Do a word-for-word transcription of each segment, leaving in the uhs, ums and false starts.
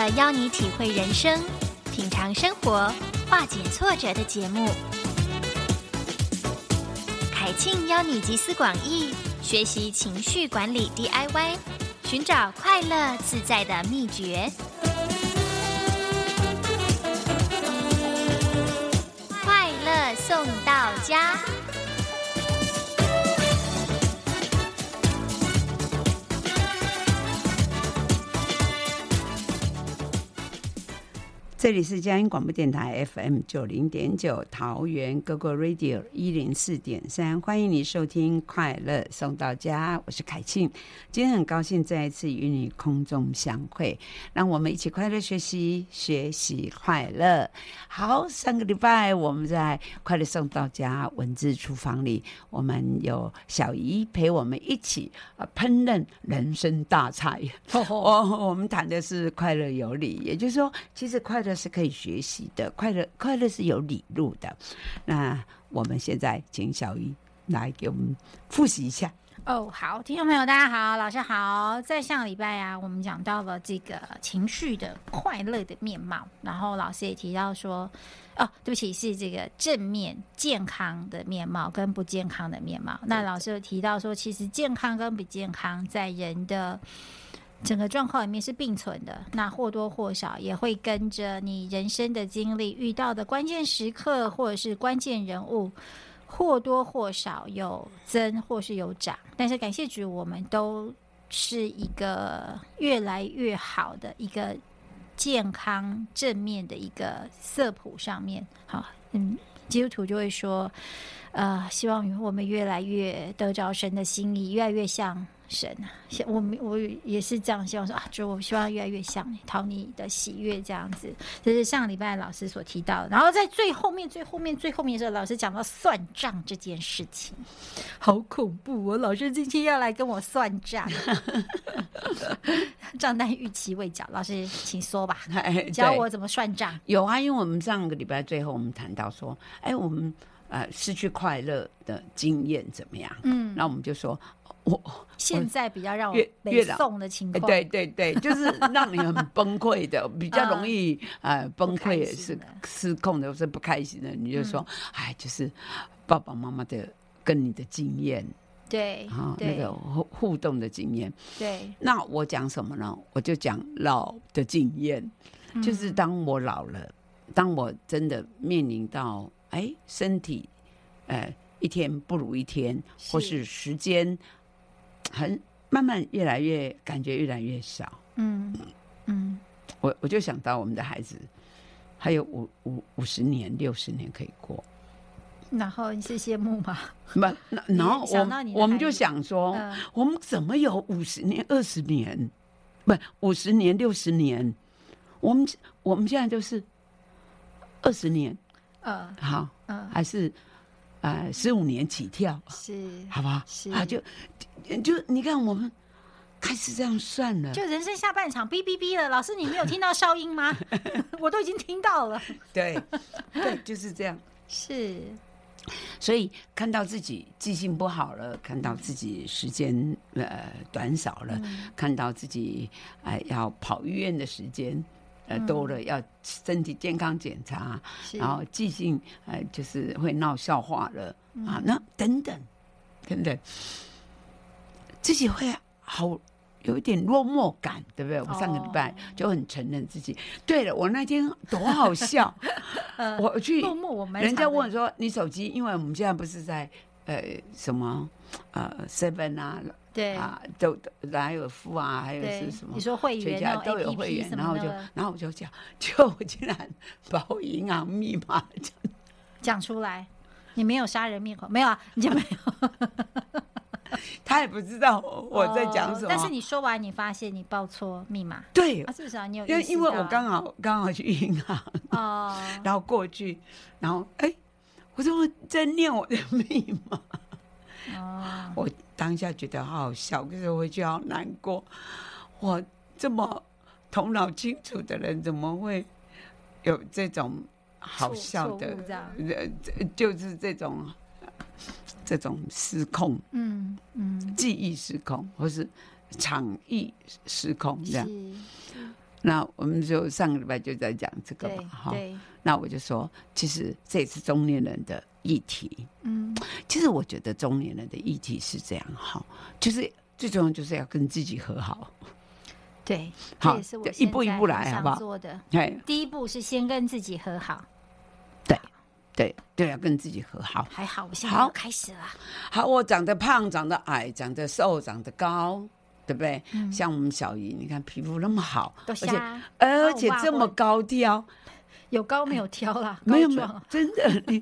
个邀你体会人生、品尝生活、化解挫折的节目。凯庆邀你集思广益，学习情绪管理 D I Y， 寻找快乐自在的秘诀。快乐送到家。 这里是佳音广播电台 F M 九零点九，桃园 Go Go Radio 一零四点三，欢迎你收听快乐送到家，我是凯庆。今天很高兴再一次与你空中相会，让我们一起快乐学习，学习快乐。好，上个礼拜我们在快乐送到家文字厨房里，我们有小姨陪我们一起烹饪人生大菜。我我们谈的是快乐有理，也就是说，其实快乐是可以学习的，快乐快乐是有理路的。那我们现在请小姨来给我们复习一下。 哦，好，听众朋友大家好，老师好。在上个礼拜啊，我们讲到了这个情绪的快乐的面貌，然后老师也提到说，哦，对不起，是这个正面健康的面貌跟不健康的面貌。那老师有提到说，其实健康跟不健康在人的整个状况里面是并存的，那或多或少也会跟着你人生的经历、遇到的关键时刻或者是关键人物，或多或少有增或是有长。但是感谢主，我们都是一个越来越好的一个健康正面的一个色谱上面。好，嗯，基督徒就会说，呃，希望我们越来越得着神的心意，越来越像神。我我也是这样希望说啊，主，我希望越来越像你，讨你的喜悦这样子。这是上礼拜老师所提到的。然后在最后面、最后面、最后面的时候，老师讲到算账这件事情，好恐怖哦！老师今天要来跟我算账，账单逾期未缴，老师请说吧，教我怎么算账。 有啊，因为我们上个礼拜最后我们谈到说，哎，我们呃失去快乐的经验怎么样？嗯，那我们就说。我现在比较让我北宋的情况， 对对对，就是让你很崩溃的，比较容易呃崩溃也是失控的，或是不开心的，你就说，哎、嗯，就是爸爸妈妈的跟你的经验， 对， 啊、哦，那个互动的经验， 对。 那我讲什么呢？我就讲老的经验，嗯、就是当我老了，当我真的面临到哎身体，呃一天不如一天，或是时间。很慢慢越来越感觉越来越少，嗯嗯，我我就想到我们的孩子还有五五五十年、六十年可以过， 然后你是羡慕吗？ 不，然后我我们就想说，嗯、我们怎么有五十年、二十年，不五十年、六十年？我们我们现在就是二十年，嗯，好，嗯，还是。呃，十五年起跳， 是， 好不好？是啊，就就你看，我们开始这样算了， 就人生下半场，哔哔哔了。老师，你没有听到哨音吗？我都已经听到了。 对，对，就是这样。 是， 所以看到自己记性不好了，看到自己时间呃短少了，嗯、看到自己呃要跑医院的时间。呃，多了要身体健康检查，然后记性呃就是会闹笑话了、嗯、啊，那等等等等，自己会好有一点落寞感，对不对？我上个礼拜就很承认自己。哦、对了，我那天多好笑，呃、我去落寞，我们人家问我说你手机，因为我们现在不是在呃什么呃 seven 啊。 对啊，都莱尔富啊，还有是什么？ 你说会员全家都有会员，然后就，然后我就讲，就我竟然把我银行密码讲出来，你没有杀人灭口，没有啊，你就没有。 他也不知道我在讲什么、哦， 但是你说完，你发现你报错密码， 对， 啊，至少你有意识到， 因为因为我刚好刚好去银行哦，然后过去，然后哎，我怎么在念我的密码？哦，我当下觉得好好笑，可是回去好难过。我这么头脑清楚的人，怎么会有这种好笑的？呃，就是这种这种失控，嗯嗯，记忆失控，或是场域失控这样。 那我们就上个礼拜就在讲这个嘛，哈。那我就说，其实这也是中年人的议题。嗯，其实我觉得中年人的议题是这样，哈，就是最重要就是要跟自己和好。 对， 好， 这也是我一步一步来，好不好？ 做的。第一步是先跟自己和好。 对。对对，要跟自己和好。 还好，我现在要开始了。 好，我长得胖，长得矮，长得瘦，长得高，对不对？嗯、像我们小姨，你看皮肤那么好，而且而且这么高挑， 有高没有挑啦？ 没有没有，真的你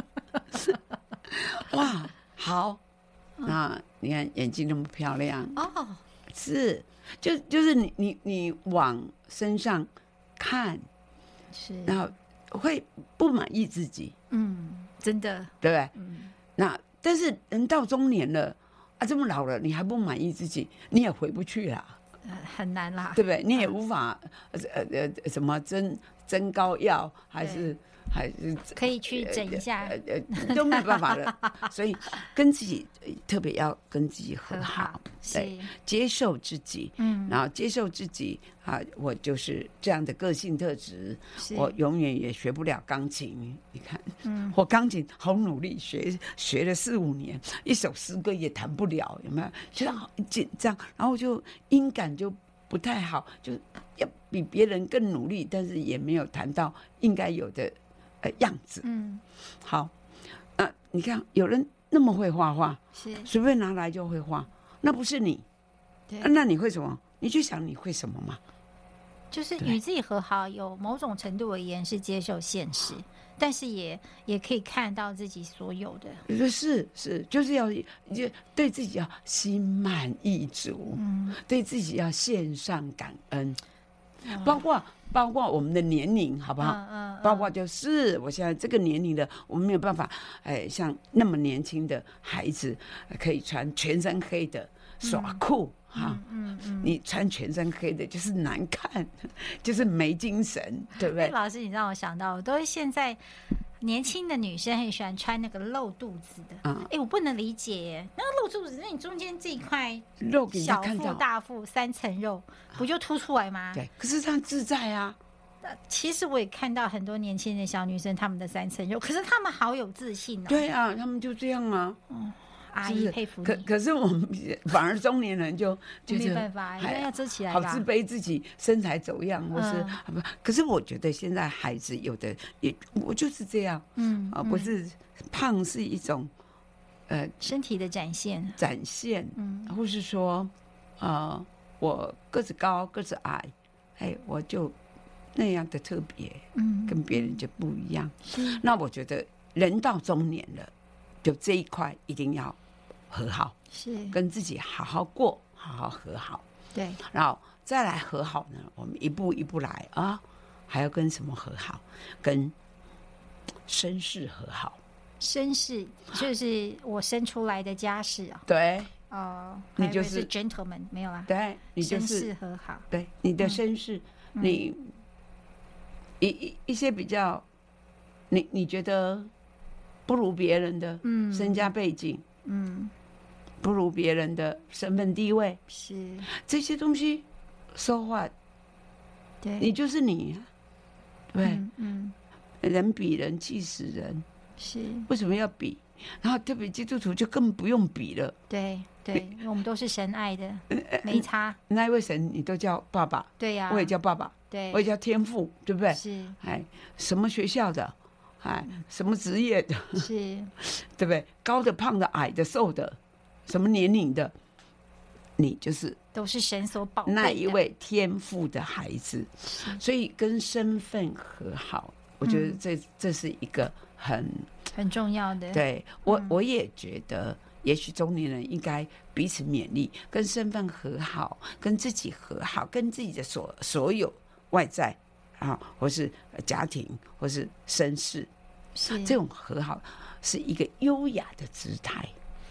哇，好，那你看眼睛那么漂亮哦，是，就就是你你你往身上看， 是， 然后会不满意自己， 嗯，真的， 对不对？嗯，那但是人到中年了啊，这么老了，你还不满意自己，你也回不去啦， 呃、很难啦， 对不对？你也无法呃呃什么增增高药，还是还是可以去整一下， 呃呃都没有办法了。所以跟自己特别要跟自己和好， 和好对，接受自己，嗯，然后接受自己啊，我就是这样的个性特质，我永远也学不了钢琴。你看，嗯，我钢琴好努力学，学了四五年，一首诗歌也弹不了，有没有？觉得好紧张，然后就音感就不太好，就要比别人更努力，但是也没有弹到应该有的呃样子。嗯，好，那、呃、你看有人那么会画画，是随便拿来就会画，那不是你，对、啊，那你会什么？你去想你会什么嘛？ 就是与自己和好，有某种程度而言是接受现实，但是也也可以看到自己所有的。 是是，就是要就对自己要心满意足，嗯，对自己要献上感恩，嗯、包括包括我们的年龄，好不好？嗯嗯嗯、包括就是我现在这个年龄的，我们没有办法，哎，像那么年轻的孩子可以穿全身黑的耍酷。嗯啊，嗯嗯，你穿全身黑的就是难看，就是没精神，对不对？ 老师，你让我想到，都是现在年轻的女生很喜欢穿那个露肚子的。嗯，哎、欸，我不能理解耶，那个露肚子，那你中间这一块肉给小腹、大腹三层肉，不就凸出来吗？ 对，可是这样自在啊。 其实我也看到很多年轻的小女生，她们的三层肉，可是她们好有自信哦。 对啊，她们就这样啊。嗯。 阿姨佩服你， 可可是我们反而中年人就就是没办法，因为要遮起来， 好自卑自己身材走样，或是、嗯、可是我觉得现在孩子有的也，我就是这样，嗯啊，不是胖是一种呃身体的展现， 展现，嗯，或是说呃我个子高个子矮，哎，我就那样的特别，嗯，跟别人就不一样。那我觉得人到中年了，就这一块一定要和好，是跟自己好好过，好好和好。 对， 然后再来和好呢，我们一步一步来啊，还要跟什么和好？跟身世和好。 身世就是我生出来的家世啊。 对， 哦、呃，你就是 gentleman 没有啦。 对，你就是身世和好。 对，你的身世，嗯、你一一一些比较，你你觉得不如别人的身家背景，嗯，不如别人的身份地位， 是这些东西说话， 对， 你就是你，对，嗯，嗯人比人气死人， 是为什么要比？然后特别基督徒就根本不用比了， 对对，因为我们都是神爱的，没差。 那一位神你都叫爸爸， 对呀、啊， 我也叫爸爸， 对， 我也叫天父，对不对？ 是， 哎，什么学校的？哎，什么职业的？ 是， 对不对？高的、胖的、矮的、瘦的，什么年龄的，你就是都是神所宝贝的那一位天父的孩子。所以跟身份和好，我觉得这、嗯、这是一个很很重要的。 对我、嗯，我也觉得，也许中年人应该彼此勉励，跟身份和好，跟自己和好，跟自己的所所有外在啊，或是家庭，或是身世。是这种和好是一个优雅的姿态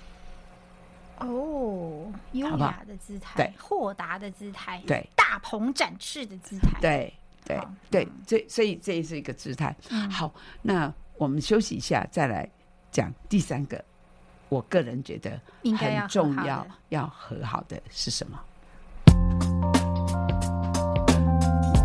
哦，优雅的姿态，对，豁达的姿态， 对， 大鹏展翅的姿态， 对对对，这所以这是一个姿态、嗯。好，那我们休息一下，再来讲第三个，我个人觉得很重要要和好的是什么？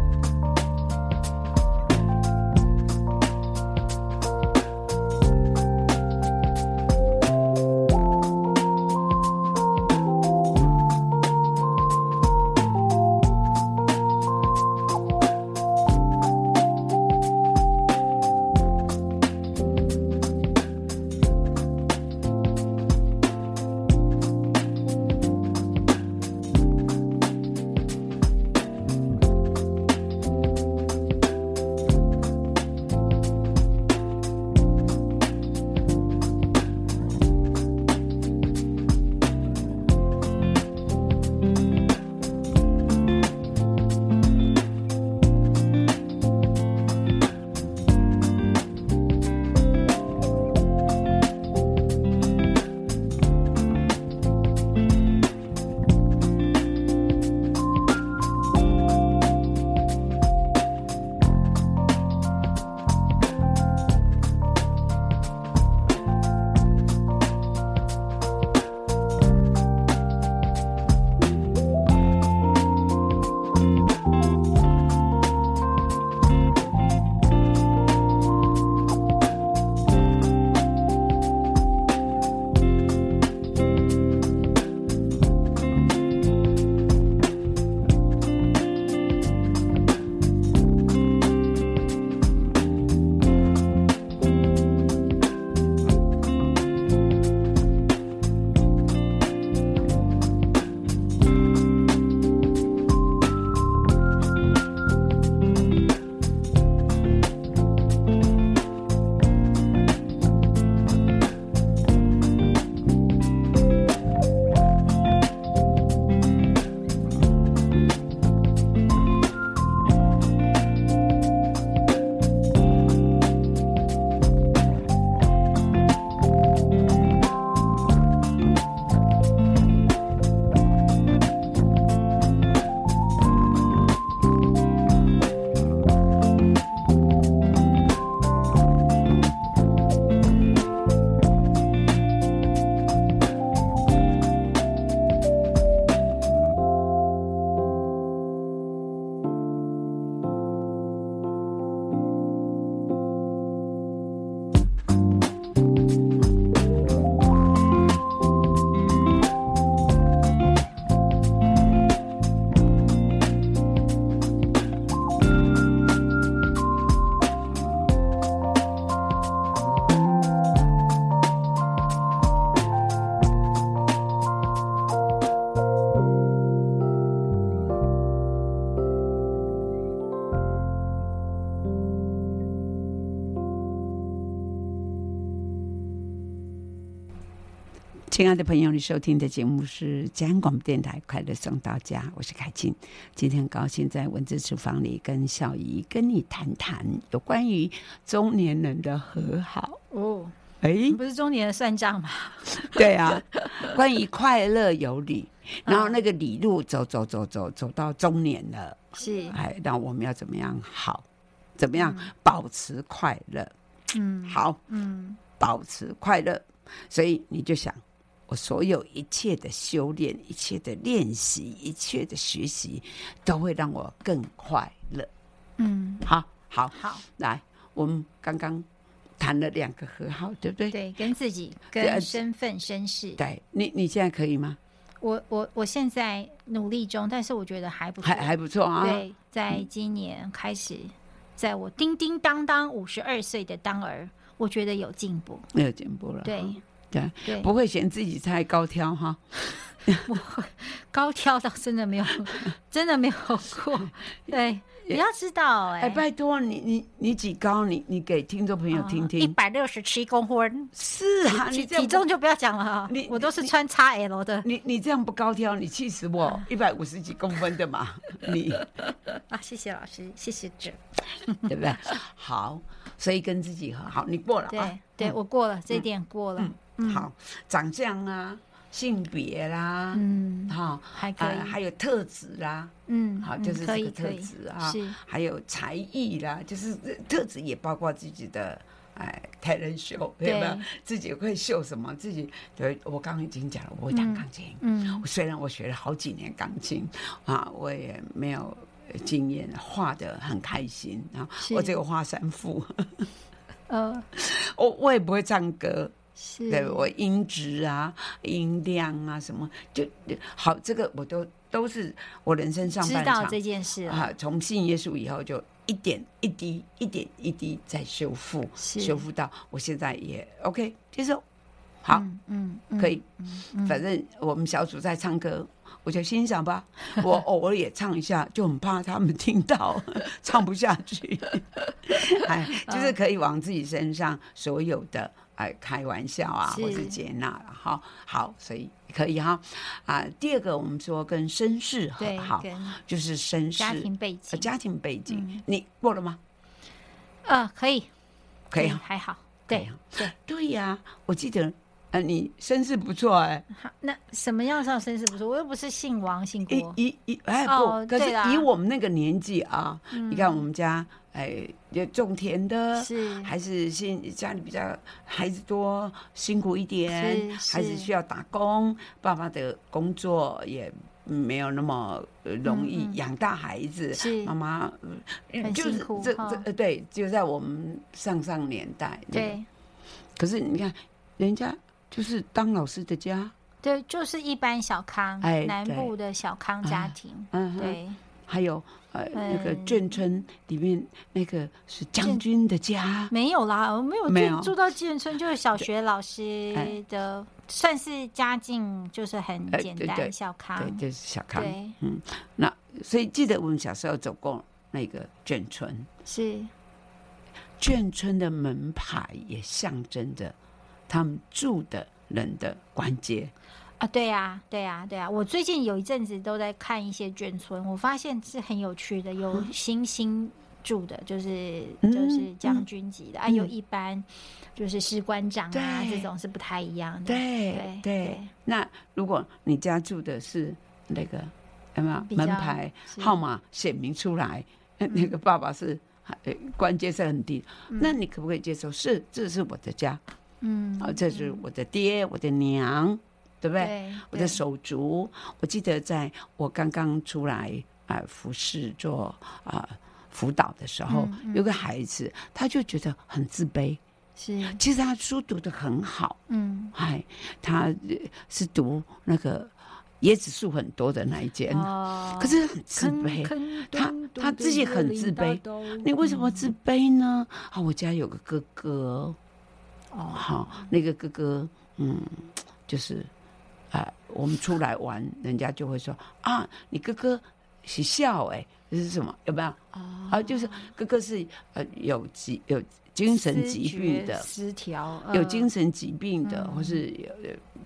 亲爱的朋友，你收听的节目是嘉义广播电台快乐送到家，我是凯静。今天很高兴在文字厨房里跟小姨跟你谈谈有关于中年人的和好哦。 哎， 不是中年人算账吗？ 对啊，关于快乐有理，然后那个理路走走走走走到中年了， 是哎，那我们要怎么样好？怎么样保持快乐？ 嗯， 好， 嗯， 保持快乐，所以你就想。我所有一切的修炼，一切的练习，一切的学习，都会让我更快乐。 嗯， 好，好， 好， 来，我们刚刚谈了两个和好，对不对？ 对，跟自己、跟身份、身世。 对，你你现在可以吗？ 我我我现在努力中，但是我觉得还不错， 还还不错啊。 对，在今年开始，在我叮叮当当五十二岁的当儿，我觉得有进步， 有进步了。 对。 对， 对， 不会嫌自己太高挑哈。 不会，高挑倒真的没有，真的没有过。对，你要知道、欸，哎、 欸，拜托你，你你几高？你你给听众朋友听听。 一百六十七公分。 是啊，你体重就不要讲了啊，我都是穿 X L 的。 你你这样不高挑，你气死我！一百五十几公分的嘛，你啊，谢谢老师，谢谢这， 对不对？好，所以跟自己和好，你过了啊？ 对对，嗯、我过了，这一点过了。 嗯嗯、好，长相啊，性别啦， 嗯， 好， 还可以、 呃，还有特质啦， 嗯， 好，就是这个特质啊， 是， 还有才艺啦，就是特质也包括自己的哎 talent show， 有没有？自己会秀什么？自己对，我刚刚已经讲了，我会弹钢琴，嗯，虽然我学了好几年钢琴啊，我也没有经验，画得很开心啊，我只有画三幅，呃，我我也不会唱歌。对，我音质啊、音量啊什么，就好，这个我都都是我人生上半场知道这件事啊。从信耶稣以后，就一点一滴、一点一滴在修复，修复到我现在也 OK 接受。好，嗯，嗯可以、嗯嗯，反正我们小组在唱歌，我就欣赏吧。我偶尔也唱一下，就很怕他们听到唱不下去。哎，就是可以往自己身上所有的。哎，开玩笑啊，或是接纳了哈，好，所以可以哈啊。第二个，我们说跟身世和好，就是身世、 家庭背景、 呃、家庭背景、嗯，你过了吗？ 呃，可以， 可以， 还好，对对对呀、啊，我记得。呃，你身世不错哎、 欸，那什么样算身世不错？我又不是姓王姓郭， 一一哎不、哦，可是以我们那个年纪啊，嗯、你看我们家哎，有种田的，是还是现家里比较孩子多，辛苦一点，孩子需要打工，爸爸的工作也没有那么容易养大孩子， 是妈妈、 呃、很辛苦， 这这这对，就在我们上上年代， 对。 那個、可是你看人家。就是当老师的家， 对，就是一般小康， 哎、 南部的小康家庭， 嗯， 对。 还有呃、嗯，那个眷村里面那个是将军的家， 没有啦，我没有住住到眷村，就是小学老师的，哎、算是家境就是很简单，哎、对对小康， 对，就是小康， 对， 嗯，那所以记得我们小时候走过那个眷村， 是眷村的门牌也象征着。他们住的人的关节啊，对呀，对呀，对呀。我最近有一阵子都在看一些眷村，我发现是很有趣的，有新兴住的，就是、嗯、就是将军级的、嗯、啊，有一般就是士官长啊，这种是不太一样的。 对 对, 对。那如果你家住的是那个有没有门牌号码显明出来，那个爸爸是官阶是很低、嗯，那你可不可以接受？是，这是我的家。嗯，啊，这是我的爹，我的娘，对不对？对，我的手足。我记得在我刚刚出来啊、呃、服侍做啊、呃、辅导的时候、嗯嗯，有个孩子，他就觉得很自卑。 是， 其实他书读得很好，嗯，哎，他是读那个椰子树很多的那一间、哦，可是很自卑，他他自己很自卑。你为什么自卑呢？啊，我家有个哥哥。哦，好，那个哥哥，嗯，就是，啊、呃，我们出来玩，人家就会说啊，你哥哥是笑哎、欸，这是什么？有没有？哦，啊，就是哥哥是呃有疾有精神疾病的失调、呃， 有精神疾病的，嗯、或是有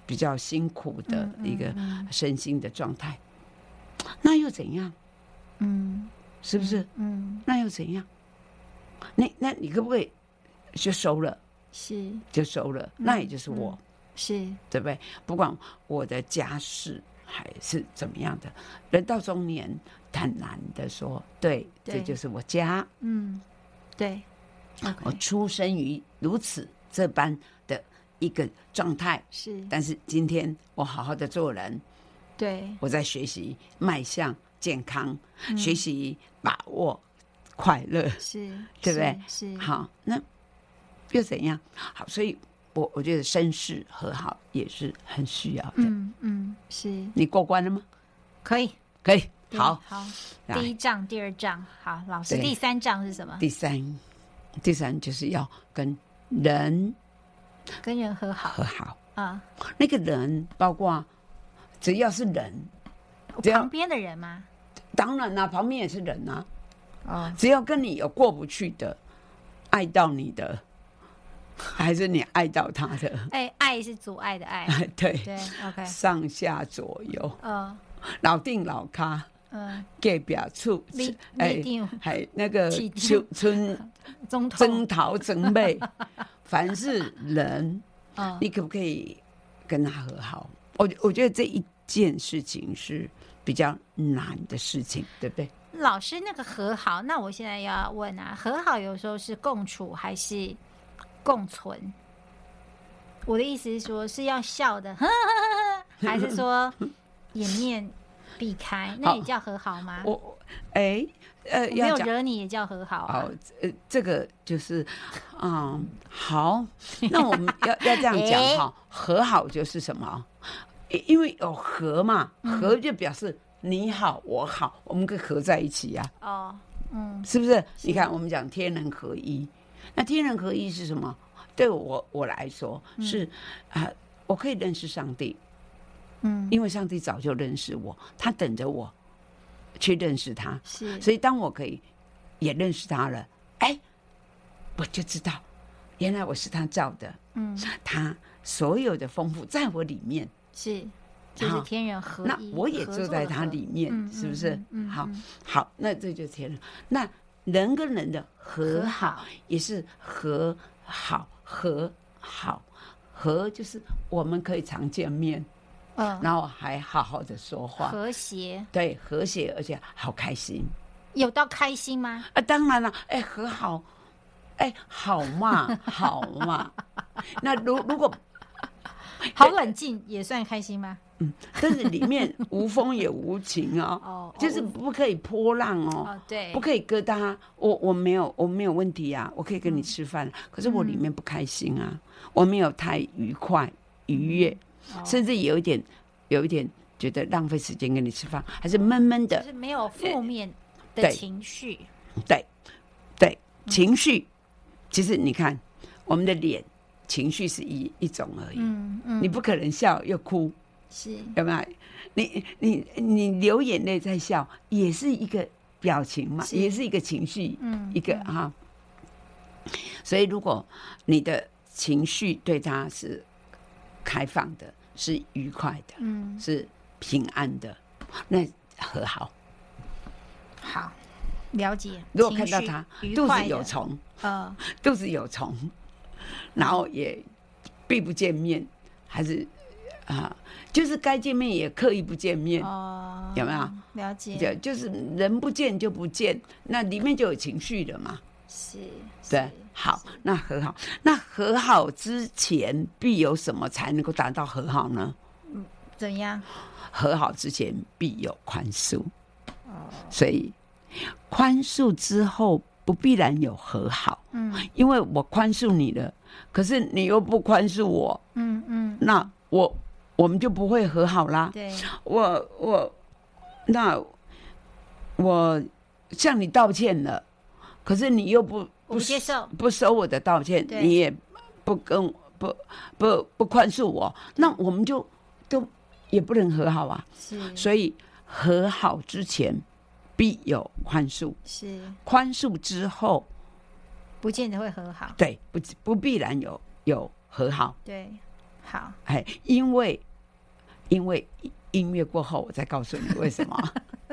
比较辛苦的一个身心的状态，嗯嗯嗯，那又怎样？嗯，是不是？嗯，嗯，那又怎样？你那你可不可以就收了？是，就收了，嗯，那也就是我，嗯，是，对不对？不管我的家世还是怎么样的，人到中年，坦然的说，对，对，这就是我家。嗯，对。Okay. 我出生于如此这般的一个状态，是，但是今天我好好的做人，对，我在学习迈向健康，嗯，学习把握快乐，是，对不对？是，好，那又怎样？好，所以我我觉得身世和好也是很需要的。嗯嗯，是。你过关了吗？可以，可以。好， 好。第一章、第二章，好，老师，第三章是什么？ 第三。第三就是要跟人跟人和好， 和好啊。那个人包括只要是人， 旁边的人吗？ 当然啦，啊，旁边也是人啊。哦，只要跟你有过不去的，爱到你的，还是你爱到他的？ 哎，爱是阻碍的爱。 对对 ，OK。 上下左右，嗯，老定老咖。嗯，隔壁厝，哎，还那个春春征讨征妹，凡是人，嗯，你可不可以跟他和好？我我觉得这一件事情是比较难的事情，对不对？ 老师，那个和好，那我现在要问啊，和好有时候是共处还是共存？我的意思是说，是要笑的，还是说掩面避开，那也叫和好吗？ 我哎呃， 没有惹你也叫和好啊。 呃，这个就是嗯，好，那我们要要这样讲哈，欸，和好就是什么？因为有和嘛，和就表示你好我好，我们可以合在一起呀，啊。哦，嗯，是不是？你看我们讲天人合一，那天人合一是什么？对我我来说是啊，嗯呃，我可以认识上帝。嗯，因为上帝早就认识我，他等着我去认识他，是，所以当我可以也认识他了，哎，我就知道原来我是他造的，嗯，他所有的丰富在我里面， 是，就是天人合一， 那我也住在他里面，是不是？嗯，好，好，那这就是天人。那人跟人的和好也是和好，和好，和就是我们可以常见面。嗯，然后还好好的说话， 和谐， 对，和谐，而且好开心。 有到开心吗？ 啊，当然了，哎，和好，哎，好嘛，好嘛。那如如果好冷静，也算开心吗？ 嗯，但是里面无风也无晴哦，哦，就是不可以波浪哦，哦对，不可以疙瘩。我我没有我没有问题啊，我可以跟你吃饭，嗯，可是我里面不开心啊，我没有太愉快愉悦。甚至有一点，有一点觉得浪费时间跟你吃饭，还是闷闷的， 就是没有负面的情绪。 对，对，对，情绪，其实你看我们的脸，情绪是一一种而已。嗯嗯，你不可能笑又哭，是有没有？你你你流眼泪在笑，也是一个表情嘛，也是一个情绪，嗯，一个哈。所以如果你的情绪对他是开放的，是愉快的，嗯，是平安的，那和好。 好，了解。 如果看到他肚子有虫，呃，肚子有虫，然后也避不见面，还是啊、呃，就是该见面也刻意不见面，哦，有没有？ 了解。 就就是人不见就不见，那里面就有情绪的嘛。是，对。好，那和好，那和好之前必有什么才能够达到和好呢？ 嗯，怎样？ 和好之前必有宽恕，哦，所以宽恕之后不必然有和好，嗯，因为我宽恕你了，可是你又不宽恕我，嗯嗯，那我我们就不会和好啦。对，我我那我向你道歉了，可是你又不。 不接受， 不收我的道歉，你也不跟不不不宽恕我，那我们就都也不能和好啊。是，所以和好之前必有宽恕，是宽恕之后不见得会和好。 对，不不必然有有和好。 对， 好， 哎，因为因为音乐过后，我再告诉你为什么。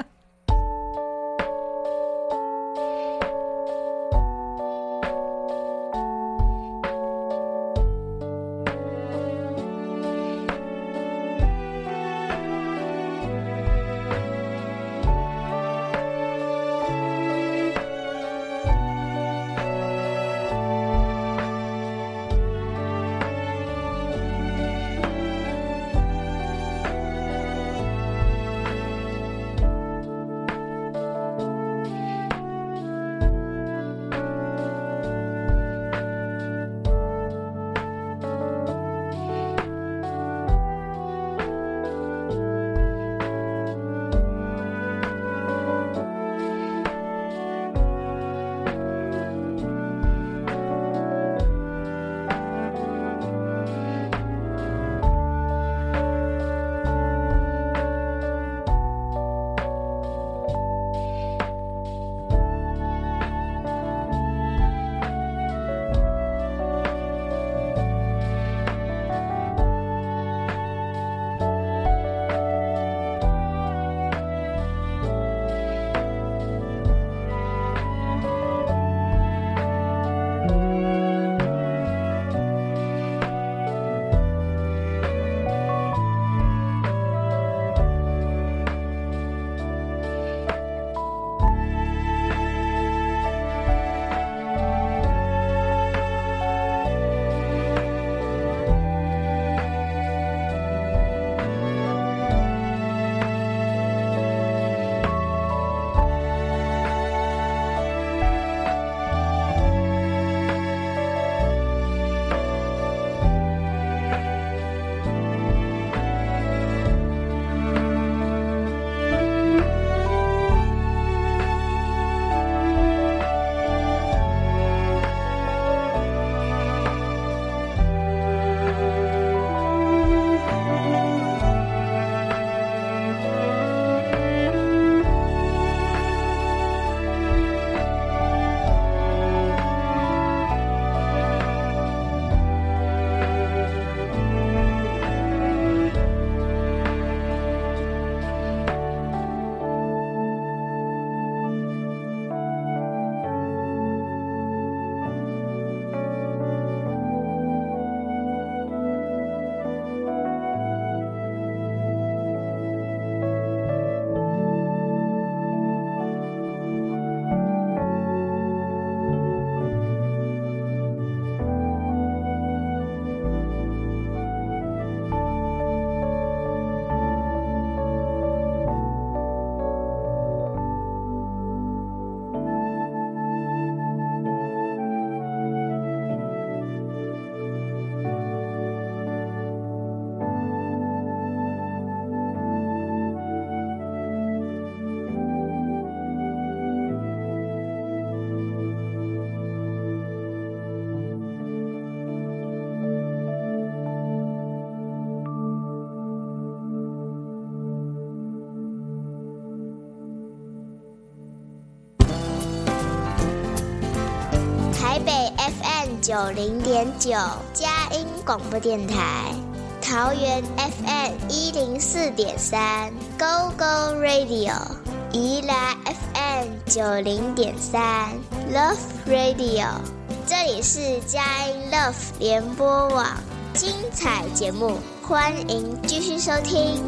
九零点九佳音广播电台，桃园 F M 一零四点三 Go Go Radio， 宜兰 F M 九零点三 Love Radio， 这里是佳音 Love 联播网，精彩节目，欢迎继续收听。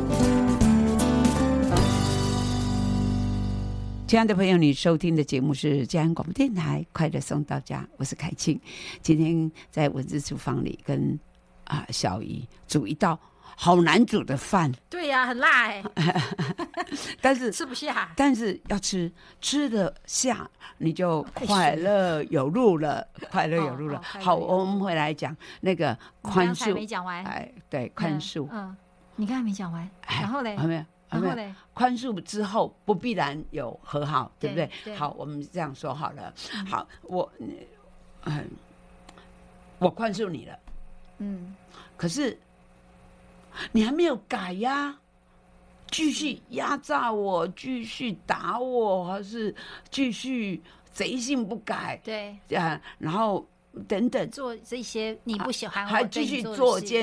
亲爱的朋友，你收听的节目是佳音广播电台快乐送到家，我是凯庆。今天在文字厨房里跟啊小姨煮一道好难煮的饭。 对呀、啊，很辣哎、欸， 但是吃不下， 但是要吃吃得下，你就快乐有路了，快乐有路了。哦、好，我们回来讲那个宽恕， 没讲完。 哎，对，宽恕。 嗯，嗯你刚才没讲完，然后嘞， 还没有。然后嘞，宽恕之后不必然有和好，对不对？对好，我们这样说好了。嗯、好，我嗯，我宽恕你了，嗯，可是你还没有改呀，继续压榨我，继续打我，还是继续贼性不改？ 对啊，然后等等做这些你不喜欢， 还继续作奸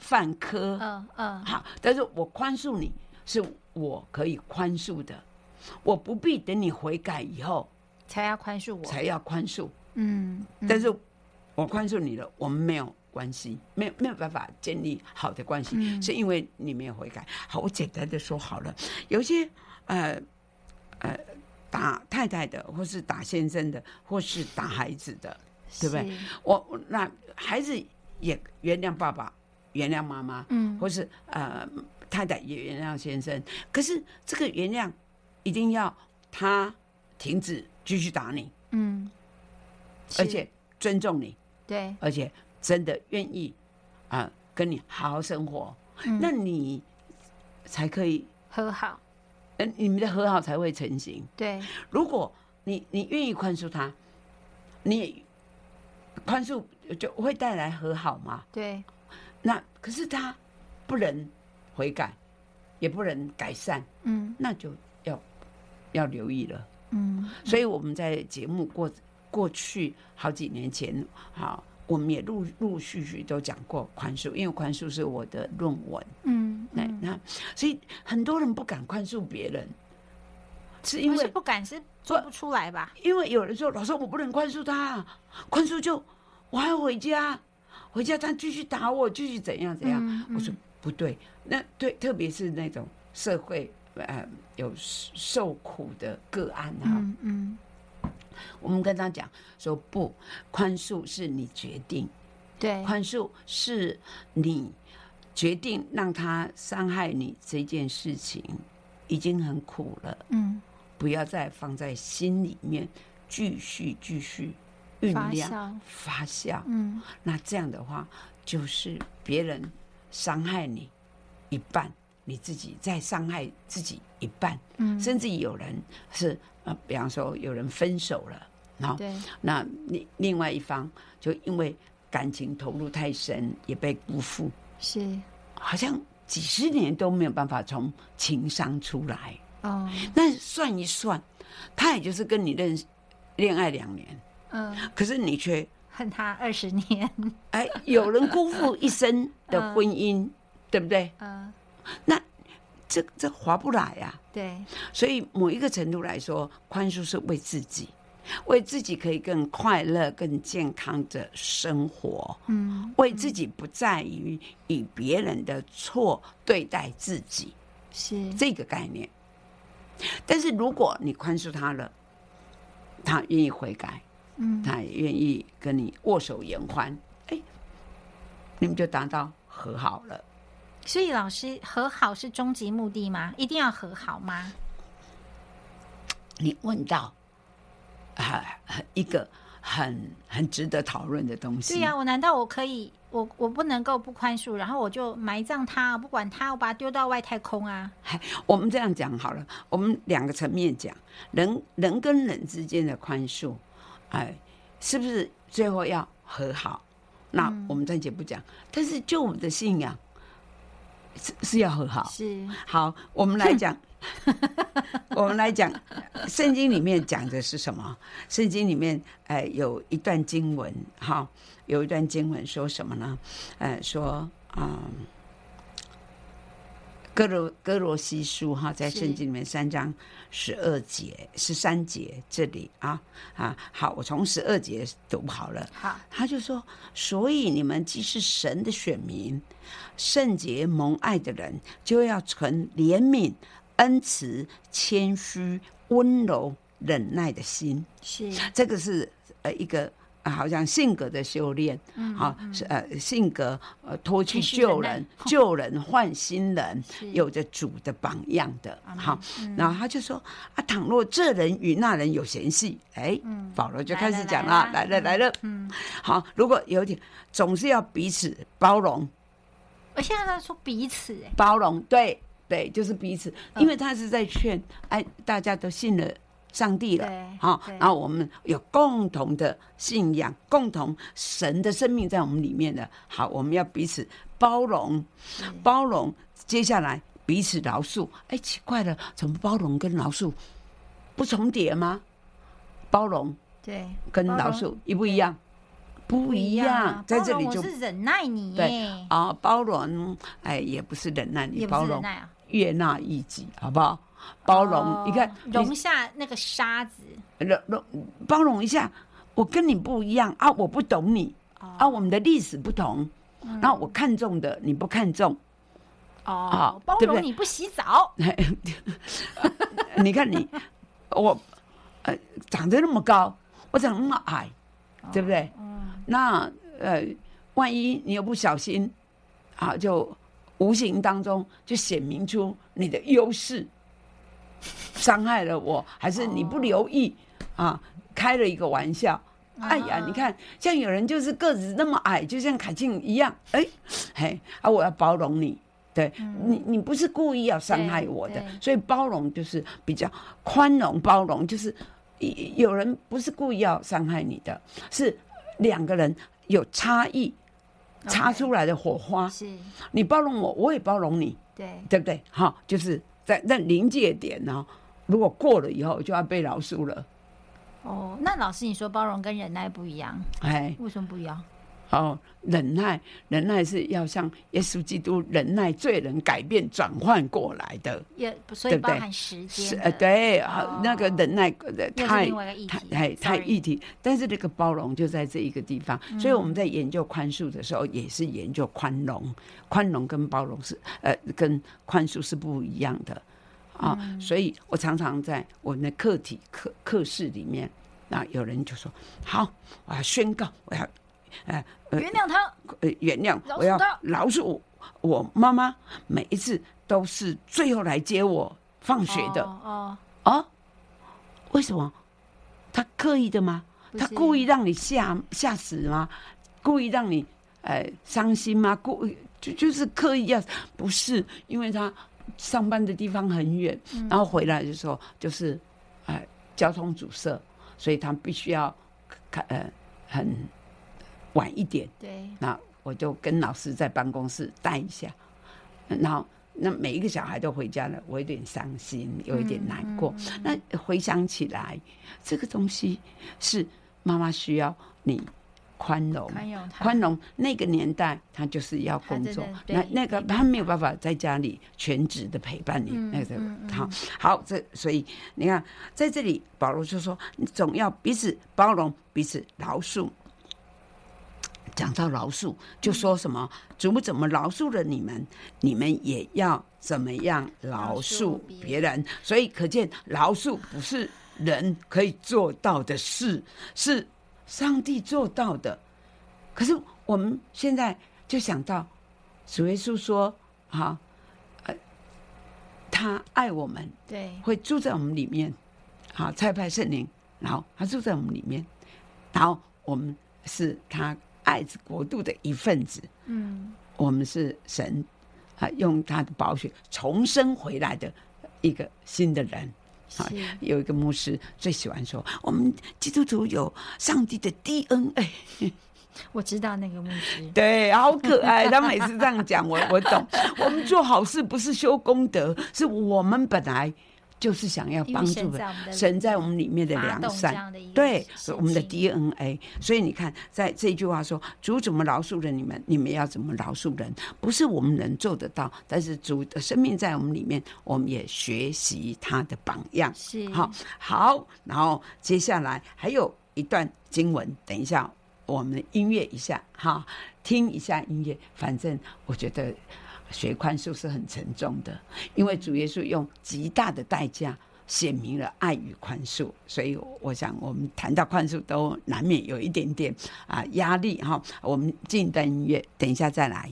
犯科， 嗯嗯， 好，但是我宽恕你是我可以宽恕的，我不必等你悔改以后才要宽恕我， 才要宽恕。 嗯，嗯但是我宽恕你了，我们没有关系，没有没有办法建立好的关系， 嗯是因为你没有悔改。好，我简单的说好了，有一些呃呃打太太的，或是打先生的，或是打孩子的，对不对？ 是我我那孩子也原谅爸爸，原谅妈妈， 嗯或是呃太太也原谅先生，可是这个原谅一定要他停止继续打你， 嗯， 而且尊重你， 对， 而且真的愿意啊、呃、跟你好好生活， 嗯那你才可以， 和好， 呃，你们的和好才会成型。 对， 如果你你愿意宽恕他，你也宽恕就会带来和好嘛。 对， 那可是他不能悔改，也不能改善， 嗯那就要要留意了。 嗯， 所以我们在节目过过去好几年前，好，我们也陆陆续续都讲过宽恕，因为宽恕是我的论文。 嗯， 那嗯那所以很多人不敢宽恕别人，是因不是为不敢，是做不出来吧？ 因为有人说老师我不能宽恕他，宽恕就我还要回家，回家他继续打我，继续怎样怎样。 嗯嗯我说不对，那对，特别是那种社会呃有受苦的个案哈、 嗯嗯， 我们跟他讲说不，宽恕是你决定， 对， 宽恕是你决定让他伤害你这件事情已经很苦了， 嗯， 不要再放在心里面，继续继续酝酿发酵发酵。 嗯那这样的话，就是别人伤害你一半，你自己再伤害自己一半， 嗯， 甚至有人是呃，比方说有人分手了，然后对， 那另另外一方就因为感情投入太深，也被辜负， 是， 好像几十年都没有办法从情伤出来。 哦， 那算一算，他也就是跟你认识恋爱两年， 嗯， 可是你却恨他二十年， 哎，有人辜负一生的婚姻，对不对？ 嗯， 那这这划不来呀、啊。 对， 所以某一个程度来说，宽恕是为自己，为自己可以更快乐、更健康的生活， 嗯， 为自己不在于以别人的错对待自己是， 这个概念。但是如果你宽恕他了，他愿意悔改， 嗯， 他也愿意跟你握手言欢，哎，你们就达到和好了。 所以老师，和好是终极目的吗？一定要和好吗？ 你问到啊，一个很很值得讨论的东西。 对呀、啊，我难道我可以，我我不能够不宽恕，然后我就埋葬他，不管他，我把他丢到外太空啊？ 我们这样讲好了，我们两个层面讲，人人跟人之间的宽恕，哎，是不是最后要和好？那我们暂且不讲，嗯、但是就我们的信仰是是要和好。 是好，我们来讲。我们来讲，圣经里面讲的是什么？圣经里面，呃，有一段经文，哈，有一段经文说什么呢？呃，说，嗯，哥罗哥罗西书哈，在圣经里面三章十二节、十三节这里啊啊，好，我从十二节读好了。 好， 他就说，所以你们既是神的选民，圣洁蒙爱的人，就要存怜悯、恩慈、谦虚、温柔、忍耐的心。 是这个是呃一个、呃、好像性格的修炼， 嗯好、 嗯、 是呃性格呃脱去旧人，旧人换新人，有着主的榜样的。好、嗯，然后他就说啊，倘若这人与那人有嫌隙，哎，嗯、保罗就开始讲了，来了来了，嗯，好，如果有点总是要彼此包容。 我现在在说彼此、欸， 包容，对。对，就是彼此，因为他是在劝，哎，大家都信了上帝了，好、哦，然后我们有共同的信仰，共同神的生命在我们里面的，好，我们要彼此包容，包容，接下来彼此饶恕。哎，奇怪了，怎么包容跟饶恕不重叠吗？包容对， 跟饶恕一不一样？ 不一样，在这里就包容我是忍耐你对耶， 啊，包容哎也不是忍耐你， 也不包容是忍耐啊， 悦纳异己，好不好？包容， 哦你看容下那个沙子， 容容包容一下，我跟你不一样啊，我不懂你、 哦、 啊，我们的历史不同，嗯、然后我看重的你不看重， 哦， 啊包对不对容你不洗澡， 你看你我呃长得那么高，我长得那么矮，哦、对不对？嗯、那呃，万一你又不小心啊，就无形当中就显明出你的优势。伤害了我，还是你不留意、哦、啊？开了一个玩笑，啊、哎呀，你看，像有人就是个子那么矮，就像凯庆一样，哎，嘿啊，我要包容你，对、嗯、你，你不是故意要伤害我的，所以包容就是比较宽容，包容就是有人不是故意要伤害你的，是两个人有差异，擦出来的火花，是你包容我，我也包容你，对，对不对？好，就是。在那临界点呢、哦，如果过了以后就要被饶恕了。 哦，那老师你说包容跟忍耐不一样，哎，为什么不一样？ 哦，忍耐，忍耐是要像耶稣基督忍耐罪人改变转换过来的， 也所以包含时间。 呃，对，哦、那个忍耐太太太议题，但是这个包容就在这一个地方。嗯、所以我们在研究宽恕的时候，也是研究宽容，宽容跟包容是呃跟宽恕是不一样的啊、嗯。所以我常常在我们的课题课课室里面，那有人就说：“好，我要宣告，我要。” 呃，原谅他， 呃，原谅，我要饶恕我妈妈，每一次都是最后来接我放学的。哦，哦啊，为什么？他刻意的吗？他故意让你吓吓死吗？故意让你呃伤心吗？故意就就是刻意要？不是，因为他上班的地方很远，嗯、然后回来的时候就是呃交通阻塞，所以他必须要呃很。晚一点，对，那我就跟老师在办公室待一下，然后那每一个小孩都回家了，我有点伤心，有一点难过。嗯嗯、那回想起来，这个东西是妈妈需要你宽容，宽容。那个年代他就是要工作，那那个他没有办法在家里全职的陪伴你。嗯、那个嗯嗯、好，好，这所以你看，在这里保罗就说，你总要彼此包容，彼此饶恕。讲到饶恕，就说什么主怎么饶恕了你们，你们也要怎么样饶恕别人。所以可见饶恕不是人可以做到的事，是上帝做到的。可是我们现在就想到主耶稣说啊，呃，他爱我们，对，会住在我们里面，好，差派圣灵，然后他住在我们里面，然后我们是他爱子国度的一份子，嗯，我们是神啊，用他的宝血重生回来的一个新的人。啊，有一个牧师最喜欢说，我们基督徒有上帝的 D N A。 我知道那个牧师， 对，好可爱。他每次这样讲，我我懂。我们做好事不是修功德，是我们本来就是想要帮助人，神在我们里面的良善，对我们的 D N A。所以你看，在这句话说，主怎么饶恕了你们，你们要怎么饶恕人？不是我们能做得到，但是主的生命在我们里面，我们也学习他的榜样。是，好，好。然后接下来还有一段经文，等一下我们音乐一下，哈，听一下音乐。反正我觉得学宽恕是很沉重的，因为主耶稣用极大的代价显明了爱与宽恕，所以我想我们谈到宽恕都难免有一点点啊压力哈。我们进一段音乐，等一下再来。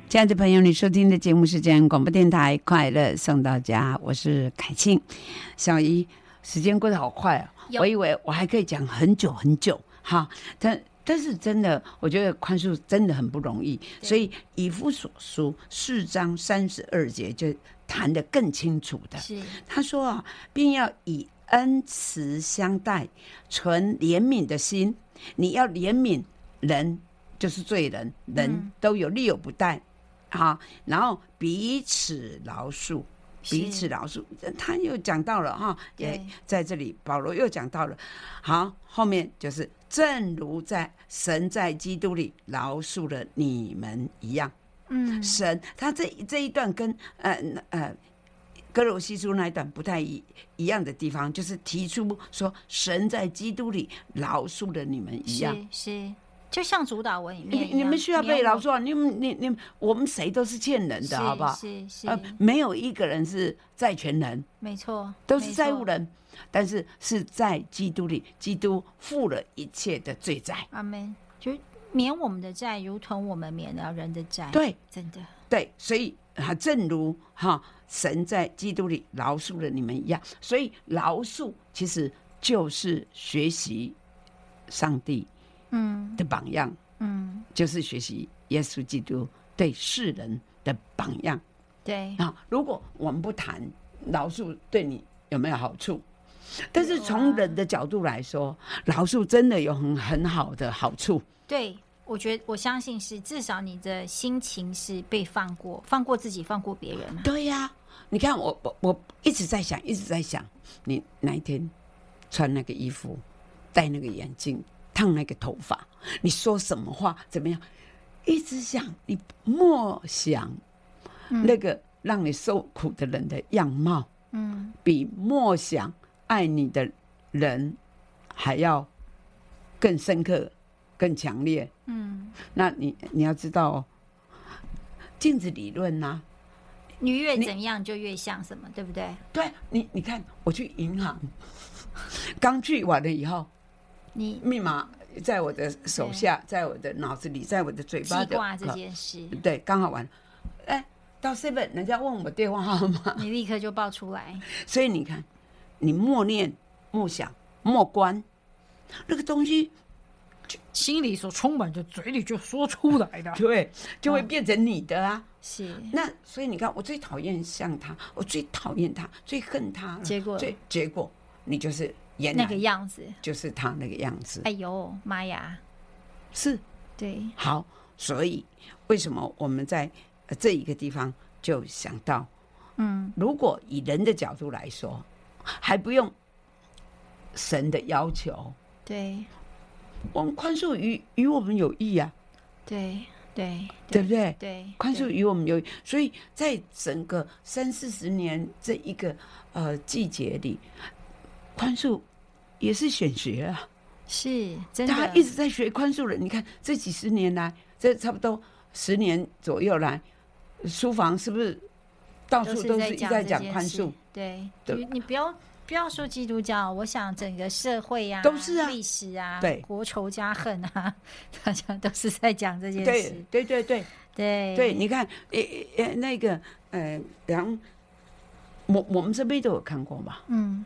亲爱的朋友，你收听的节目是嘉义广播电台快乐送到家，我是凯庆。小姨，时间过得好快啊，我以为我还可以讲很久很久哈，但但是真的，我觉得宽恕真的很不容易，所以以弗所书四章三十二节就谈得更清楚的。 是他说啊，并要以恩慈相待，存怜悯的心。你要怜悯人，就是罪人，人都有利有不逮。好，然后彼此饶恕，彼此饶恕，他又讲到了哈，也在这里保罗又讲到了。好，后面就是正如在神在基督里饶恕了你们一样。嗯，神他这这一段跟呃呃哥罗西书那一段不太一一样的地方，就是提出说神在基督里饶恕了你们一样。 是是。就像主导文里面一样， 你们需要被饶恕啊！你们你你我们谁都是欠人的，好不好？ 是是、 呃，没有一个人是债权人， 没错， 都是债务人，但是是在基督里，基督付了一切的罪债。 阿们，就免我们的债，如同我们免了人的债。 对， 真的对，所以啊，正如哈神在基督里饶恕了你们一样，所以饶恕其实就是学习上帝。嗯的榜样，嗯，就是学习耶稣基督对世人的榜样。 对啊，如果我们不谈饶恕对你有没有好处，但是从人的角度来说，饶恕真的有很很好的好处。 对，我觉得我相信是，至少你的心情是被放过，放过自己，放过别人。 对呀、啊，你看我我我一直在想，一直在想，你哪一天穿那个衣服，戴那个眼镜。烫那个头发，你说什么话怎么样？一直想，你默想那个让你受苦的人的样貌，嗯，比默想爱你的人还要更深刻、更强烈。嗯，那你你要知道、哦，镜子理论呐、啊， 你越怎样就越像什么，对不对？ 对，你你看，我去银行，刚去完了以后。 你密码在我的手下，在我的脑子里，在我的嘴巴的记挂这件事， 对，刚好完。哎，到 seven 人家问我电话号码， 你立刻就报出来。 所以你看，你默念、默想、默观，那个东西， 心里所充满着，嘴里就说出来的， 对，就会变成你的啊。 是。 那所以你看，我最讨厌像他，我最讨厌他，最恨他， 结果， 最结果你就是。 那个样子就是他那个样子。 哎呦妈呀！ 是， 对， 好，所以为什么我们在这一个地方就想到，嗯，如果以人的角度来说，还不用神的要求， 对， 我们宽恕于与我们有益啊， 对对， 对不对？ 对， 宽恕于我们有益，所以在整个三四十年这一个呃季节里，宽恕。也是显学啊， 是真的， 他一直在学宽恕人。你看这几十年来，这差不多十年左右来，书房是不是到处都是一直在讲宽恕？ 对，对，你不要不要说基督教，我想整个社会啊， 都是啊， 历史啊， 对， 国仇家恨啊，大家都是在讲这件事。 对对对对对对，你看，诶诶，那个呃，比方我我们这边都有看过吧？嗯。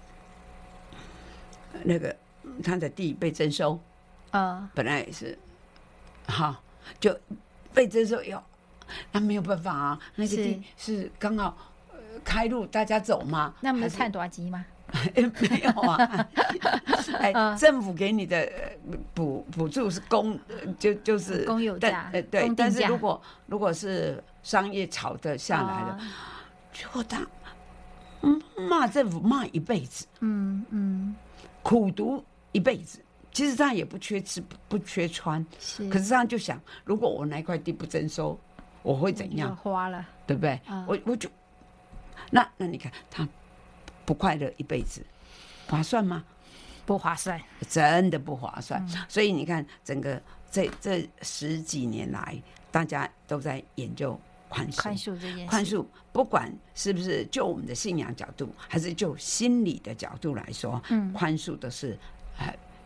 那个他的地被征收，呃，本来也是，哈，就被征收以后，那没有办法啊，那个地是刚好、呃、开路大家走嘛， 那不是看多急吗？ 没有啊，哎，呃、政府给你的补补助是公，就就是公有价， 呃对，但是如果如果是商业炒的下来了，结果他骂政府骂一辈子，嗯嗯。苦读一辈子，其实他也不缺吃不缺穿，是可是他就想，如果我那块地不征收，我会怎样？ 花了， 对不对？嗯、我我就那那你看他不快乐一辈子，划算吗？ 不划算， 真的不划算。嗯、所以你看，整个这这十几年来，大家都在研究宽恕， 宽恕这件事， 宽恕不管是不是就我们的信仰角度，还是就心理的角度来说，嗯，宽恕都是呃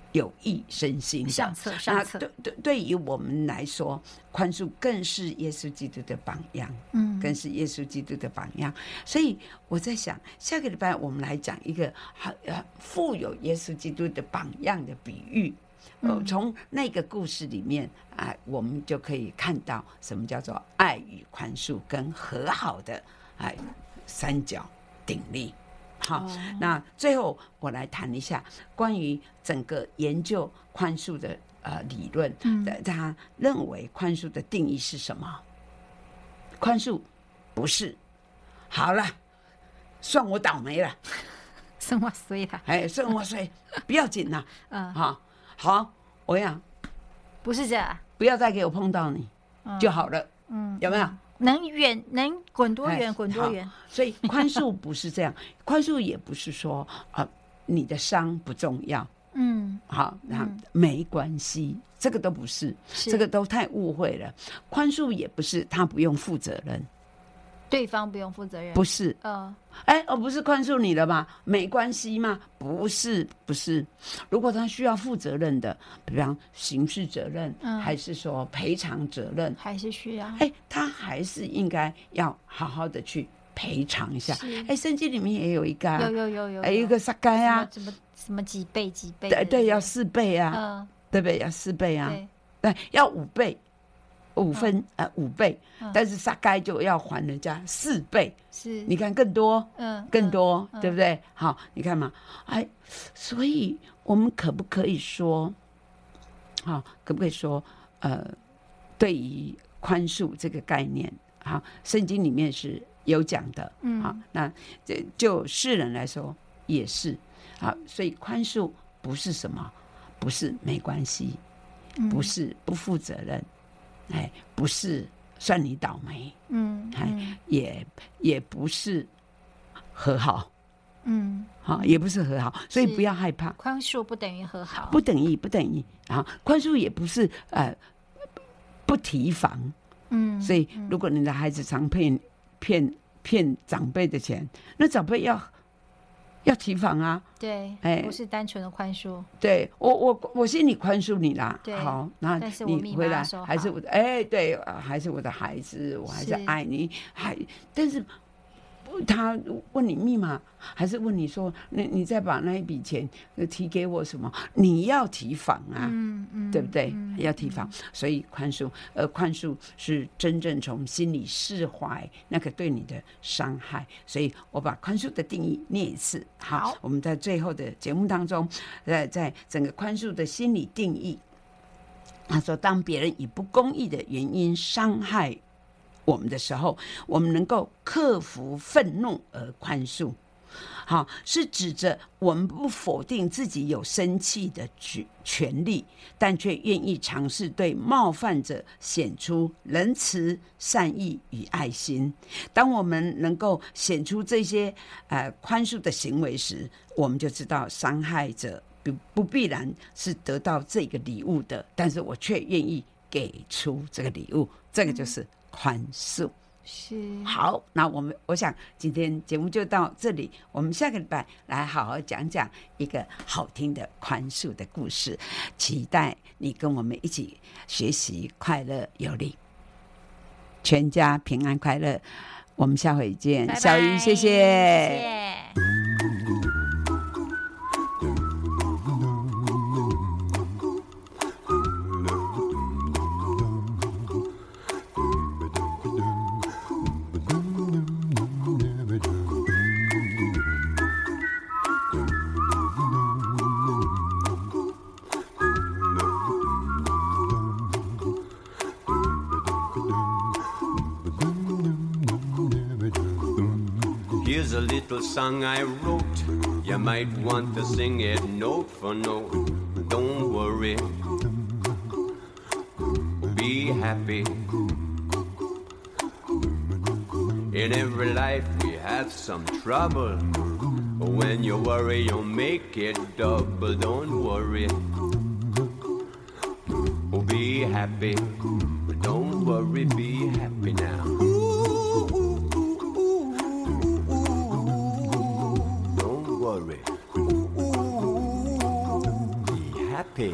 有益身心的。 上策上策。 对对，对于我们来说，宽恕更是耶稣基督的榜样，嗯，更是耶稣基督的榜样。所以我在想，下个礼拜我们来讲一个很富有耶稣基督的榜样的比喻。呃，从那个故事里面啊，我们就可以看到什么叫做爱与宽恕跟和好的哎三角鼎立。好，哦、那最后我来谈一下关于整个研究宽恕的呃理论。嗯，他认为宽恕的定义是什么？宽恕不是好了，算我倒霉了， 算我衰了， 哎，算我衰，不要紧了。嗯，好。好，我想不是这样， 不要再给我碰到你、嗯、就好了。嗯，有没有？ 能远能滚多远滚多远。 所以宽恕不是这样，宽恕也不是说啊、呃，你的伤不重要。嗯，好，那没关系，这个都不是，是这个都太误会了。宽恕也不是他不用负责任。 对方不用负责任， 不是，呃，哎，我不是宽恕你了吗？没关系吗？不是，不是。如果他需要负责任的，比方刑事责任，嗯、还是说赔偿责任， 还是需要， 哎，他还是应该要好好的去赔偿一下。哎，圣经里面也有一个、啊， 有有有有， 哎，一个撒该啊， 什么什么几倍几倍， 对对，要四倍啊，嗯、对不对？要四倍啊，对，对，要五倍。五分、嗯、呃五倍、嗯，但是撒该就要还人家四倍，是你看更多，嗯，更多，嗯、对不对？好，你看嘛，哎，所以我们可不可以说，好，可不可以说，呃，对于宽恕这个概念，好，圣经里面是有讲的，嗯，好，那就世人来说也是，好，所以宽恕不是什么，不是没关系，不是不负责任。哎，不是算你倒霉，嗯，哎，也也不是和好，嗯，好，也不是和好，所以不要害怕。 宽恕不等于和好， 不等于不等于啊，宽恕也不是呃不提防，嗯，所以如果你的孩子常骗骗骗长辈的钱，那长辈要。要提防啊！ 对，哎，不是单纯的宽恕。 对我，我我心里宽恕你啦。 对， 好，那你回来还是我的，哎，对，还是我的孩子，我还是爱你，还但是他问你密码，还是问你说，你你再把那一笔钱提给我什么？你要提防啊，嗯嗯，对不对？嗯、要提防，所以宽恕，呃，宽恕是真正从心里释怀那个对你的伤害。所以我把宽恕的定义念一次。好，好我们在最后的节目当中，在在整个宽恕的心理定义，他说，当别人以不公义的原因伤害我们的时候，我们能够克服愤怒而宽恕。好，是指着我们不否定自己有生气的权利，但却愿意尝试对冒犯者显出仁慈、善意与爱心。当我们能够显出这些呃宽恕的行为时，我们就知道伤害者不不必然是得到这个礼物的，但是我却愿意给出这个礼物，这个就是宽恕。是好，那我们我想今天节目就到这里，我们下个礼拜来好好讲讲一个好听的宽恕的故事，期待你跟我们一起学习快乐有力，全家平安快乐。我们下回见，拜拜小鱼，谢谢。谢谢。 Here's a little song I wrote. You might want to sing it note for note. Don't worry. Be happy. In every life we have some trouble. When you worry, you'll make it double. Don't worry. Be happy. Don't worry, be happy now. happy.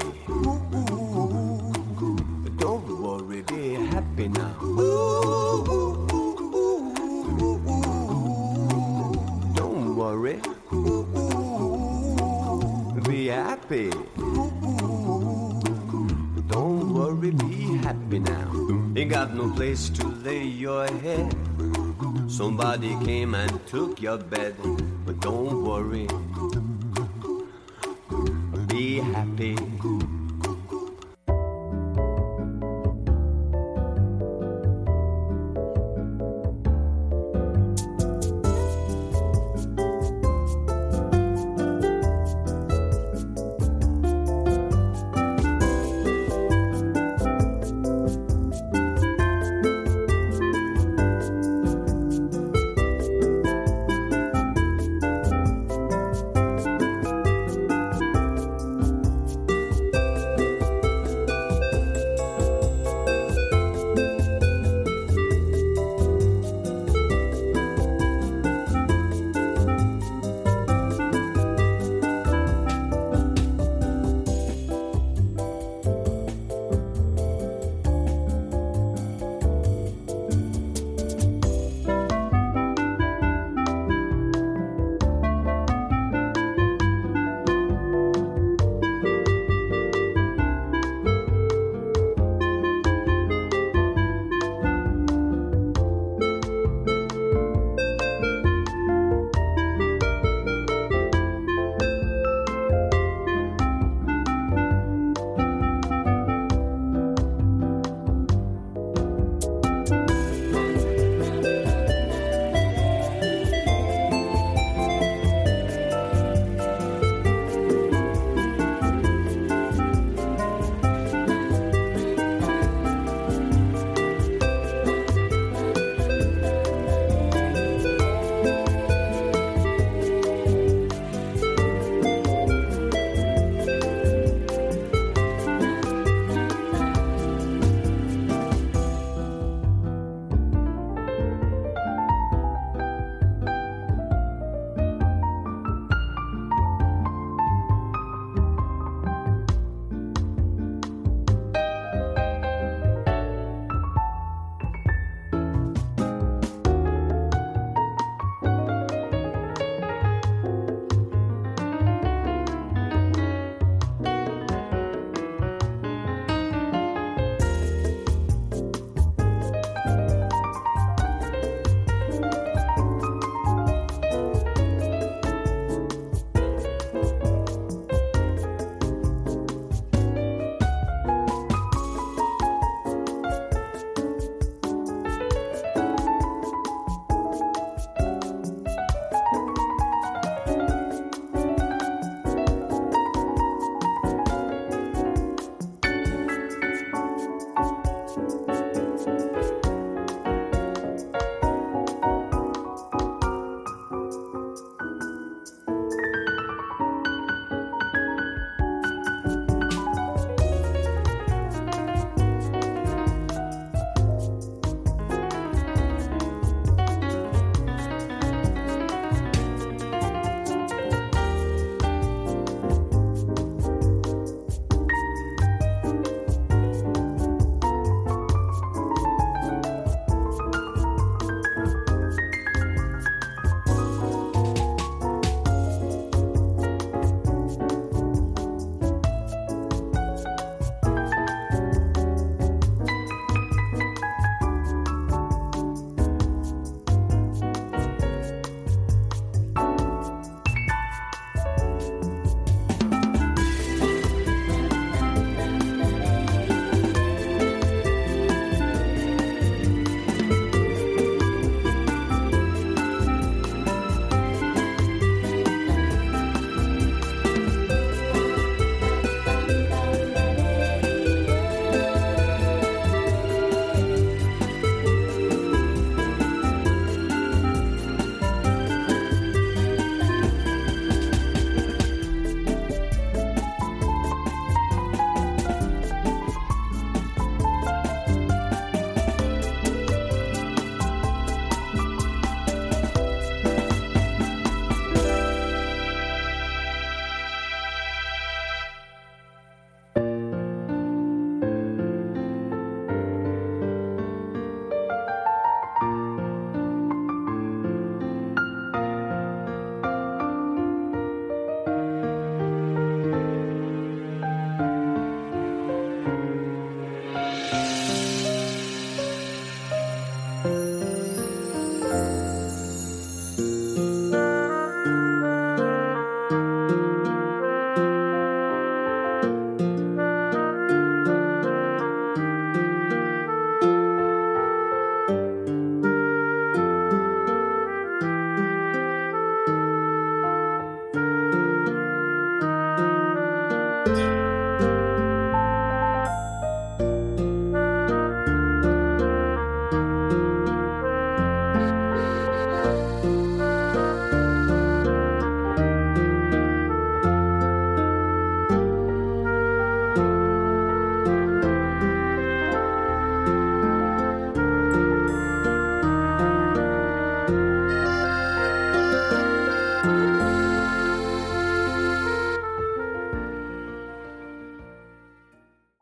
Don't worry, be happy now. Don't worry, be happy. Don't worry, be happy now. You got no place to lay your head. Somebody came and took your bed. But don't worry, be happy.